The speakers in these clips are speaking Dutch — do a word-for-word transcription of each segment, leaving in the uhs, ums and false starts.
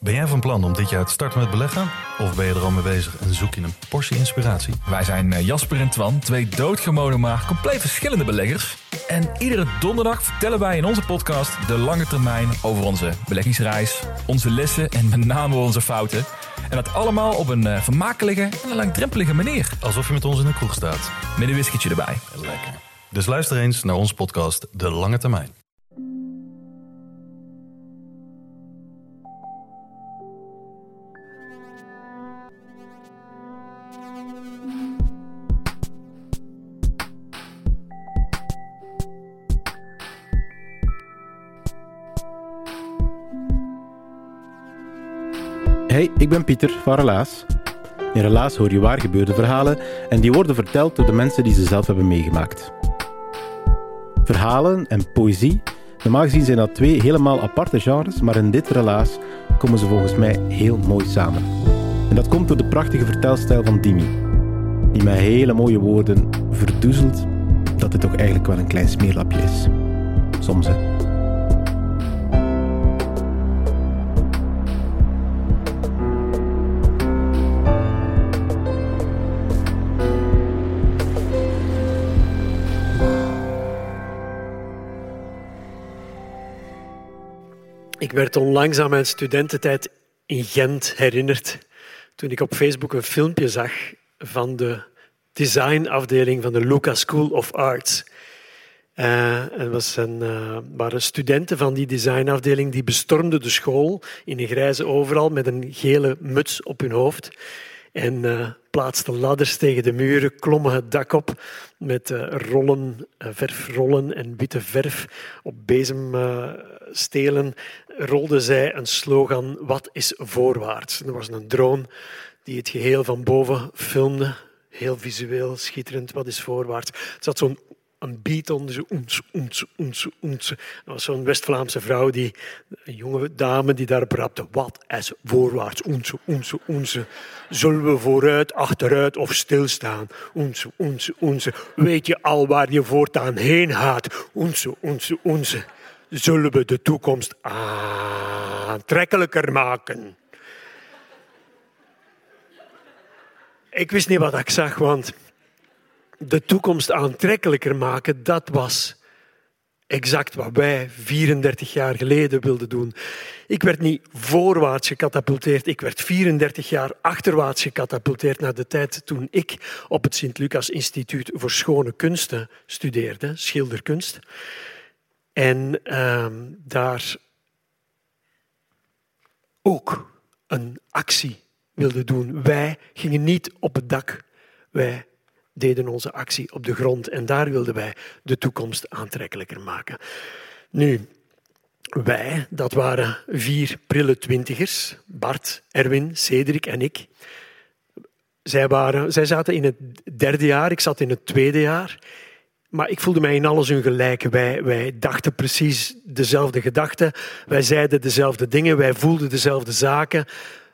Ben jij van plan om dit jaar te starten met beleggen? Of ben je er al mee bezig en zoek je een portie inspiratie? Wij zijn Jasper en Twan, twee doodgewone maar compleet verschillende beleggers. En iedere donderdag vertellen wij in onze podcast de lange termijn over onze beleggingsreis, onze lessen en met name onze fouten. En dat allemaal op een vermakelijke en een langdrempelige manier. Alsof je met ons in een kroeg staat. Met een whiskytje erbij. Lekker. Dus luister eens naar onze podcast De Lange Termijn. Hey, ik ben Pieter van Relaas. In Relaas hoor je waar gebeurde verhalen en die worden verteld door de mensen die ze zelf hebben meegemaakt. Verhalen en poëzie, normaal gezien zijn dat twee helemaal aparte genres, maar in dit Relaas komen ze volgens mij heel mooi samen. En dat komt door de prachtige vertelstijl van Dimi, die met hele mooie woorden verdoezelt dat dit toch eigenlijk wel een klein smeerlapje is. Soms, hè. Ik werd onlangs aan mijn studententijd in Gent herinnerd toen ik op Facebook een filmpje zag van de designafdeling van de Lucas School of Arts. Uh, er was een, uh, waren studenten van die designafdeling die bestormden de school in een grijze overal met een gele muts op hun hoofd. En uh, plaatsten ladders tegen de muren, klommen het dak op met uh, rollen, uh, verfrollen en witte verf op bezemstelen. Uh, rolden zij een slogan, wat is voorwaarts? Er was een drone die het geheel van boven filmde. Heel visueel, schitterend, wat is voorwaarts? Er zat zo'n een beat onder, zo oens, oens, oens, oens. Dat was zo'n West-Vlaamse vrouw, die, een jonge dame die daarop rapte. Wat is voorwaarts? Oens, oens, oens. Zullen we vooruit, achteruit of stilstaan? Oens, oens, oens. Weet je al waar je voortaan heen gaat? Oens, oens, oens. Zullen we de toekomst aantrekkelijker maken? Ik wist niet wat ik zag, want de toekomst aantrekkelijker maken, dat was exact wat wij vierendertig jaar geleden wilden doen. Ik werd niet voorwaarts gecatapulteerd, ik werd vierendertig jaar achterwaarts gecatapulteerd naar de tijd toen ik op het Sint-Lucas Instituut voor Schone Kunsten studeerde, schilderkunst. En uh, daar ook een actie wilden doen. Wij gingen niet op het dak, wij deden onze actie op de grond en daar wilden wij de toekomst aantrekkelijker maken. Nu, wij, dat waren vier prille twintigers, Bart, Erwin, Cedric en ik. Zij, waren, zij zaten in het derde jaar, ik zat in het tweede jaar. Maar ik voelde mij in alles hun gelijk. Wij, wij dachten precies dezelfde gedachten. Wij zeiden dezelfde dingen. Wij voelden dezelfde zaken.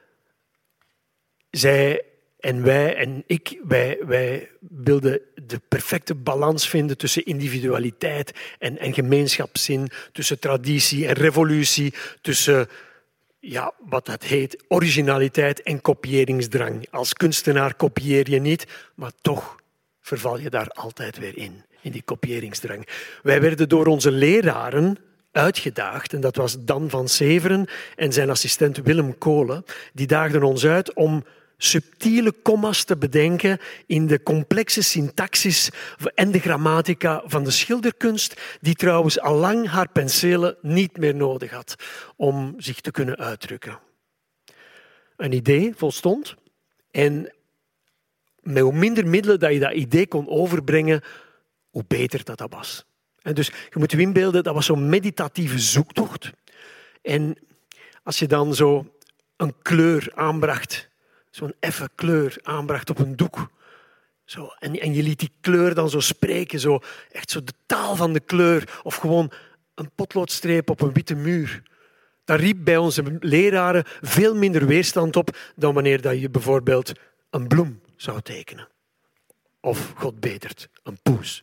Zij en wij en ik, wij, wij wilden de perfecte balans vinden tussen individualiteit en, en gemeenschapszin, tussen traditie en revolutie, tussen ja, wat dat heet originaliteit en kopiëringsdrang. Als kunstenaar kopieer je niet, maar toch verval je daar altijd weer in. In die kopiëringsdrang. Wij werden door onze leraren uitgedaagd, en dat was Dan van Severen en zijn assistent Willem Kolen, die daagden ons uit om subtiele komma's te bedenken in de complexe syntaxis en de grammatica van de schilderkunst, die trouwens allang haar penselen niet meer nodig had om zich te kunnen uitdrukken. Een idee volstond en met hoe minder middelen dat je dat idee kon overbrengen, hoe beter dat, dat was. En dus je moet je inbeelden, dat was zo'n meditatieve zoektocht. En als je dan zo een kleur aanbracht, zo'n effe kleur aanbracht op een doek, zo, en, en je liet die kleur dan zo spreken, zo, echt zo de taal van de kleur, of gewoon een potloodstreep op een witte muur. Dat riep bij onze leraren veel minder weerstand op dan wanneer dat je bijvoorbeeld een bloem zou tekenen. Of, God betert, een poes.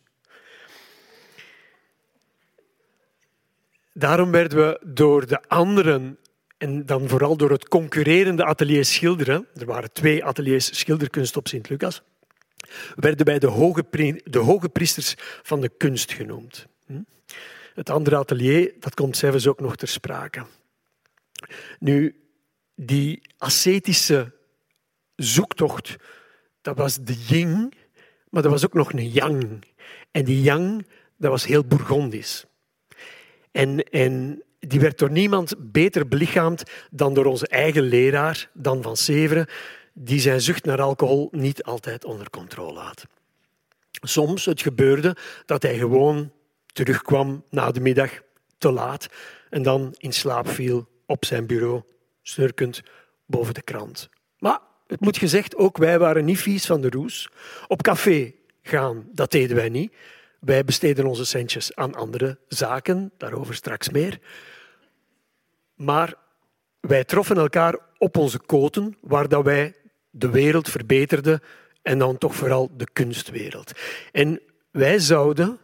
Daarom werden we door de anderen en dan vooral door het concurrerende atelier schilderen, er waren twee ateliers schilderkunst op Sint-Lucas, werden wij de hoge, pri- de hoge priesters van de kunst genoemd. Het andere atelier, dat komt zelfs ook nog ter sprake. Nu, die ascetische zoektocht, dat was de yin, maar dat was ook nog een yang. En die yang, dat was heel Bourgondisch. En, en die werd door niemand beter belichaamd dan door onze eigen leraar, Dan van Severen, die zijn zucht naar alcohol niet altijd onder controle had. Soms, het gebeurde dat hij gewoon terugkwam na de middag te laat en dan in slaap viel op zijn bureau, snurkend boven de krant. Maar het moet gezegd, ook wij waren niet vies van de roes. Op café gaan, dat deden wij niet. Wij besteden onze centjes aan andere zaken, daarover straks meer. Maar wij troffen elkaar op onze koten, waar dat wij de wereld verbeterden en dan toch vooral de kunstwereld. En wij zouden,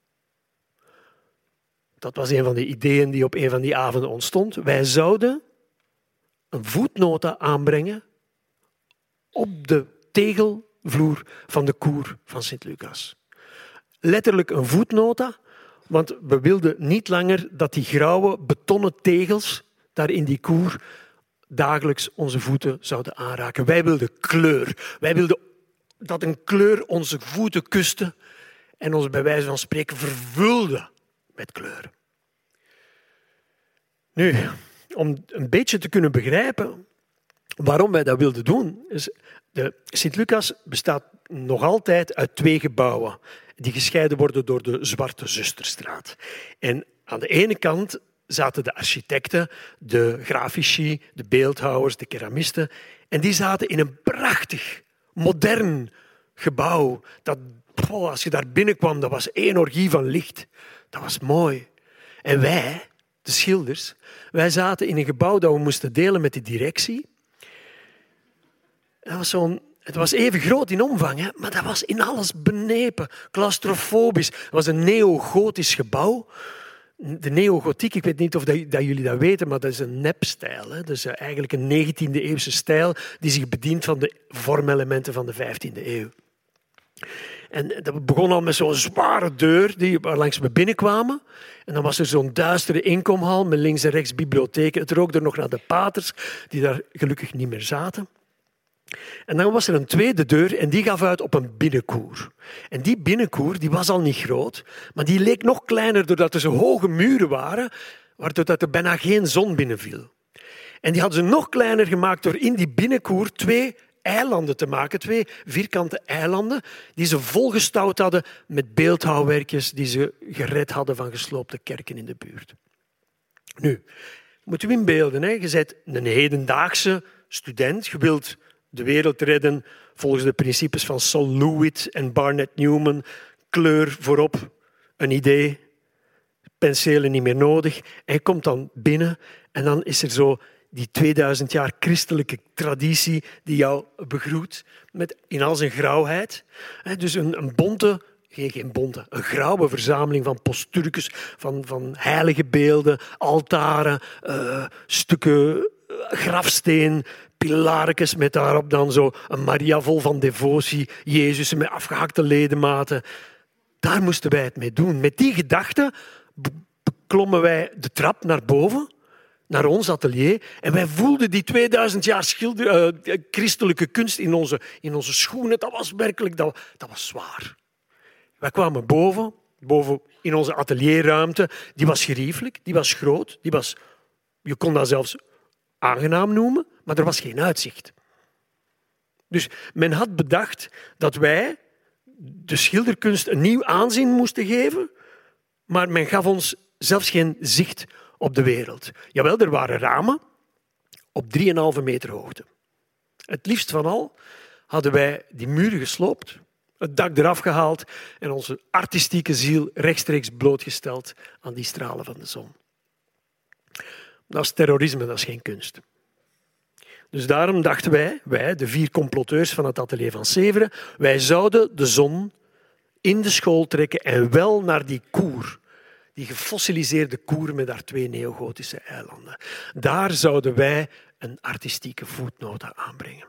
dat was een van de ideeën die op een van die avonden ontstond, wij zouden een voetnota aanbrengen op de tegelvloer van de koer van Sint-Lucas. Letterlijk een voetnota, want we wilden niet langer dat die grauwe betonnen tegels daar in die koer dagelijks onze voeten zouden aanraken. Wij wilden kleur. Wij wilden dat een kleur onze voeten kuste en ons bij wijze van spreken vervulde met kleur. Nu, om een beetje te kunnen begrijpen waarom wij dat wilden doen, is de Sint-Lucas bestaat nog altijd uit twee gebouwen die gescheiden worden door de Zwarte Zusterstraat. En aan de ene kant zaten de architecten, de grafici, de beeldhouwers, de keramisten. En die zaten in een prachtig, modern gebouw. Dat, oh, als je daar binnenkwam, dat was één orgie van licht. Dat was mooi. En wij, de schilders, wij zaten in een gebouw dat we moesten delen met de directie. Dat was zo'n Het was even groot in omvang, hè, maar dat was in alles benepen, claustrofobisch. Het was een neogotisch gebouw. De neogotiek, ik weet niet of dat, dat jullie dat weten, maar dat is een nepstijl. Hè. Dat is eigenlijk een negentiende eeuwse stijl die zich bedient van de vormelementen van de vijftiende eeuw. En dat begon al met zo'n zware deur die, waar langs we binnenkwamen. En dan was er zo'n duistere inkomhal met links en rechts bibliotheken. Het rook er nog naar de paters, die daar gelukkig niet meer zaten. En dan was er een tweede deur en die gaf uit op een binnenkoer. En die binnenkoer die was al niet groot, maar die leek nog kleiner doordat er zo hoge muren waren, waardoor er bijna geen zon binnenviel. En die hadden ze nog kleiner gemaakt door in die binnenkoer twee eilanden te maken, twee vierkante eilanden, die ze volgestouwd hadden met beeldhouwwerkjes die ze gered hadden van gesloopte kerken in de buurt. Nu, moet u inbeelden, hè? Je bent een hedendaagse student, je wilt de wereld redden volgens de principes van Sol LeWitt en Barnett Newman. Kleur voorop, een idee, penselen niet meer nodig. En je komt dan binnen en dan is er zo die tweeduizend jaar christelijke traditie die jou begroet met in al zijn grauwheid. Dus een, een bonte, geen, geen bonte, een grauwe verzameling van postuurtjes, van, van heilige beelden, altaren, uh, stukken grafsteen, pilaartjes met daarop dan zo een Maria vol van devotie, Jezus met afgehakte ledematen. Daar moesten wij het mee doen. Met die gedachte beklommen wij de trap naar boven, naar ons atelier, en wij voelden die tweeduizend jaar schilder, uh, christelijke kunst in onze, in onze schoenen. Dat was werkelijk, dat, dat was zwaar. Wij kwamen boven, boven in onze atelierruimte. Die was geriefelijk, die was groot, die was, je kon dat zelfs aangenaam noemen, maar er was geen uitzicht. Dus men had bedacht dat wij de schilderkunst een nieuw aanzien moesten geven, maar men gaf ons zelfs geen zicht op de wereld. Jawel, er waren ramen op drieënhalve meter hoogte. Het liefst van al hadden wij die muren gesloopt, het dak eraf gehaald en onze artistieke ziel rechtstreeks blootgesteld aan die stralen van de zon. Dat is terrorisme, dat is geen kunst. Dus daarom dachten wij, wij, de vier comploteurs van het atelier van Severen, wij zouden de zon in de school trekken en wel naar die koer Die gefossiliseerde koer met haar twee neogotische eilanden. Daar zouden wij een artistieke voetnote aanbrengen.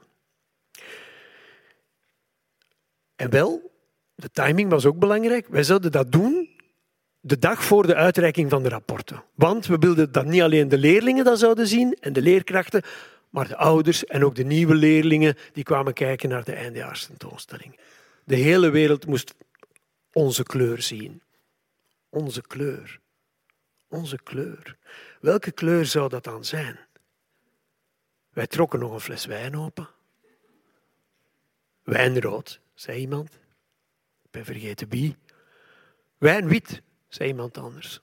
En wel, de timing was ook belangrijk. Wij zouden dat doen de dag voor de uitreiking van de rapporten. Want we wilden dat niet alleen de leerlingen dat zouden zien en de leerkrachten, maar de ouders en ook de nieuwe leerlingen die kwamen kijken naar de eindejaarstentoonstelling. De hele wereld moest onze kleur zien. Onze kleur. Onze kleur. Welke kleur zou dat dan zijn? Wij trokken nog een fles wijn open. Wijnrood, zei iemand. Ik ben vergeten wie. Wijnwit, zei iemand anders.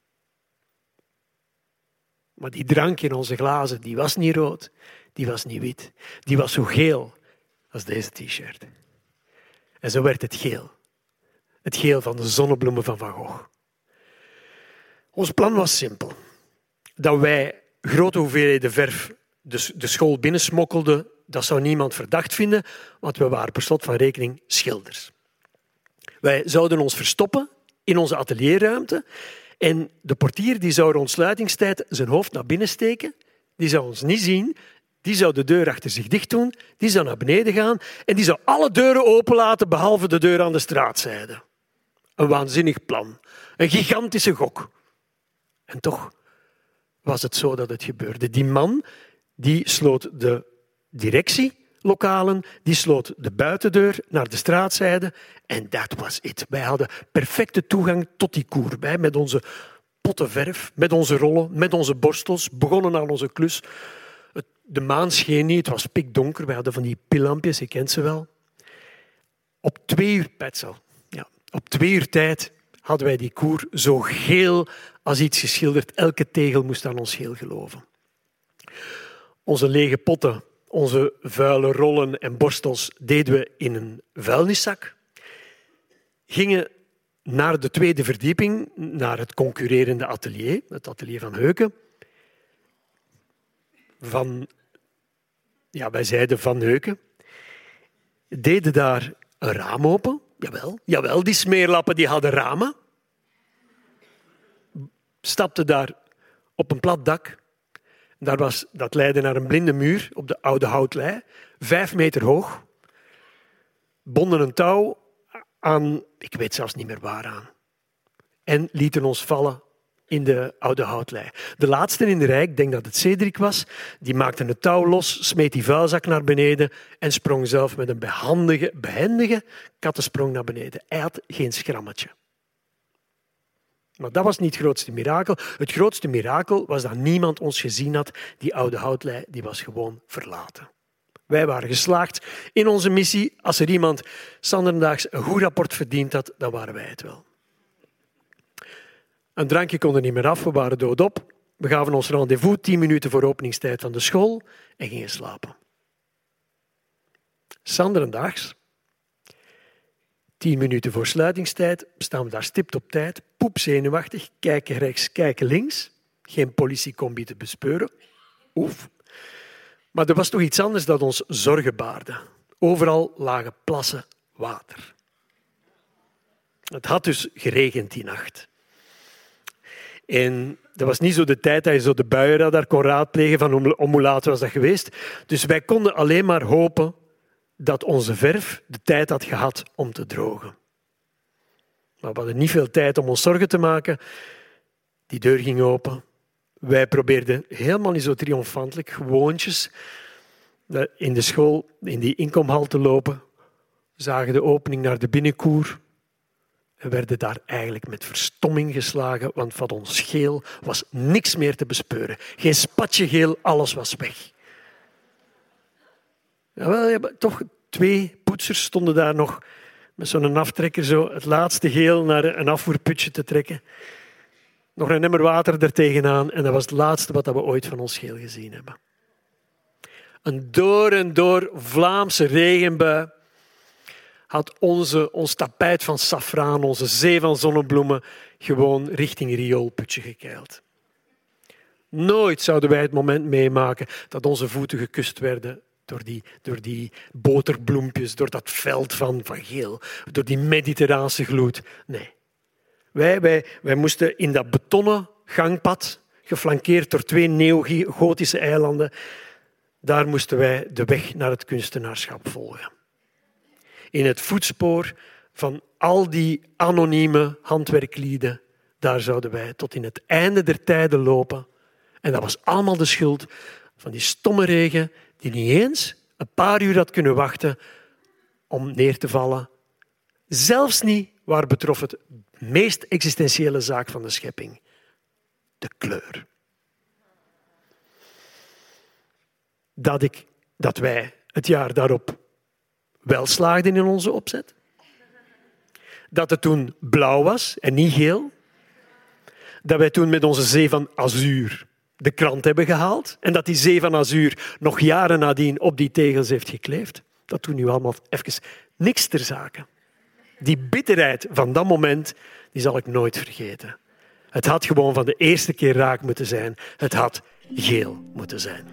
Maar die drank in onze glazen, die was niet rood, die was niet wit. Die was zo geel als deze t-shirt. En zo werd het geel. Het geel van de zonnebloemen van Van Gogh. Ons plan was simpel. Dat wij grote hoeveelheden verf de, de school binnensmokkelden, dat zou niemand verdacht vinden, want we waren per slot van rekening schilders. Wij zouden ons verstoppen in onze atelierruimte en de portier die zou rond sluitingstijd zijn hoofd naar binnen steken, die zou ons niet zien, die zou de deur achter zich dicht doen, die zou naar beneden gaan en die zou alle deuren openlaten behalve de deur aan de straatzijde. Een waanzinnig plan. Een gigantische gok. En toch was het zo dat het gebeurde. Die man die sloot de directielokalen, die sloot de buitendeur naar de straatzijde en dat was het. Wij hadden perfecte toegang tot die koer. Wij met onze potten verf, met onze rollen, met onze borstels, begonnen aan onze klus. De maan scheen niet, het was pikdonker. Wij hadden van die pillampjes, je kent ze wel. Op twee uur, Petzel, ja, op twee uur tijd hadden wij die koer zo geel als iets geschilderd. Elke tegel moest aan ons geel geloven. Onze lege potten, onze vuile rollen en borstels deden we in een vuilniszak. Gingen naar de tweede verdieping, naar het concurrerende atelier, het atelier van Heuke. Van, ja, wij zeiden Van Heuke. Deden daar een raam open. Jawel, jawel, die smeerlappen die hadden ramen. Stapten daar op een plat dak. Daar was, dat leidde naar een blinde muur op de oude houtlei, vijf meter hoog. Bonden een touw aan, ik weet zelfs niet meer waaraan. En lieten ons vallen in de oude houtlei. De laatste in de rij, ik denk dat het Cedric was, die maakte het touw los, smeet die vuilzak naar beneden en sprong zelf met een behandige, behendige kattensprong naar beneden. Hij had geen schrammetje. Maar dat was niet het grootste mirakel. Het grootste mirakel was dat niemand ons gezien had. Die oude houtlei die was gewoon verlaten. Wij waren geslaagd in onze missie. Als er iemand zanderdaags een goed rapport verdiend had, dan waren wij het wel. Een drankje kon er niet meer af, we waren doodop. We gaven ons rendezvous tien minuten voor openingstijd van de school en gingen slapen. Zanderdaags, tien minuten voor sluitingstijd, staan we daar stipt op tijd, poepzenuwachtig, kijken rechts, kijken links. Geen politiecombi te bespeuren. Oef. Maar er was toch iets anders dat ons zorgen baarde. Overal lagen plassen water. Het had dus geregend die nacht. En dat was niet zo de tijd dat je zo de buienradar kon raadplegen van om hoe laat was dat geweest. Dus wij konden alleen maar hopen dat onze verf de tijd had gehad om te drogen. Maar we hadden niet veel tijd om ons zorgen te maken. Die deur ging open. Wij probeerden helemaal niet zo triomfantelijk, gewoontjes, in de school, in die inkomhal te lopen. Zagen de opening naar de binnenkoer. En werden daar eigenlijk met verstomming geslagen, want van ons geel was niks meer te bespeuren. Geen spatje geel, alles was weg. Jawel, ja, toch twee poetsers stonden daar nog met zo'n aftrekker zo het laatste geel naar een afvoerputje te trekken. Nog een emmer water er tegenaan en dat was het laatste wat we ooit van ons geel gezien hebben. Een door en door Vlaamse regenbui had onze, ons tapijt van safraan, onze zee van zonnebloemen, gewoon richting rioolputje gekeild. Nooit zouden wij het moment meemaken dat onze voeten gekust werden door die, door die boterbloempjes, door dat veld van, van geel, door die mediterraanse gloed. Nee, Wij, wij, wij moesten in dat betonnen gangpad, geflankeerd door twee neogotische eilanden, daar moesten wij de weg naar het kunstenaarschap volgen. In het voetspoor van al die anonieme handwerklieden, daar zouden wij tot in het einde der tijden lopen. En dat was allemaal de schuld van die stomme regen die niet eens een paar uur had kunnen wachten om neer te vallen. Zelfs niet waar betrof het meest existentiële zaak van de schepping. De kleur. Dat, ik, dat wij het jaar daarop wel slaagden in onze opzet. Dat het toen blauw was en niet geel. Dat wij toen met onze zee van azuur de krant hebben gehaald. En dat die zee van azuur nog jaren nadien op die tegels heeft gekleefd. Dat doet nu allemaal even niks ter zake. Die bitterheid van dat moment, die zal ik nooit vergeten. Het had gewoon van de eerste keer raak moeten zijn. Het had geel moeten zijn.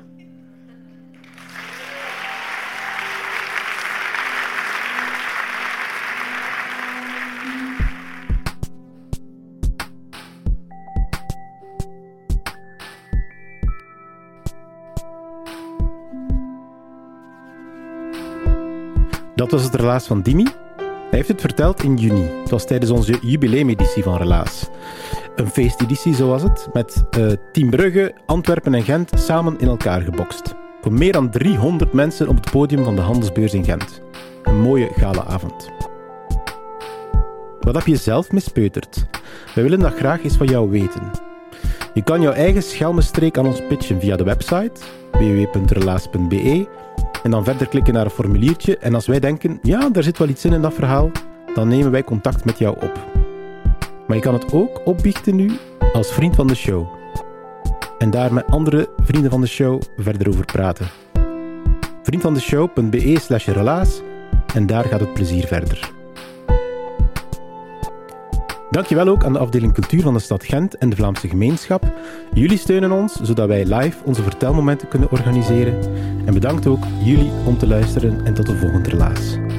Dat was het relaas van Dimi. Hij heeft het verteld in juni. Het was tijdens onze jubileumeditie van Relaas. Een feesteditie, zo was het, met uh, Team Brugge, Antwerpen en Gent samen in elkaar gebokst. Voor meer dan driehonderd mensen op het podium van de Handelsbeurs in Gent. Een mooie galaavond. Wat heb je zelf mispeuterd? Wij willen dat graag eens van jou weten. Je kan jouw eigen schelmenstreek aan ons pitchen via de website w w w punt relaas punt b e en dan verder klikken naar een formuliertje en als wij denken, ja, daar zit wel iets in in dat verhaal, dan nemen wij contact met jou op. Maar je kan het ook opbiechten nu als vriend van de show. En daar met andere vrienden van de show verder over praten. vriendvandeshow punt b e slash relaas en daar gaat het plezier verder. Dankjewel ook aan de afdeling cultuur van de stad Gent en de Vlaamse gemeenschap. Jullie steunen ons, zodat wij live onze vertelmomenten kunnen organiseren. En bedankt ook jullie om te luisteren en tot de volgende relaas.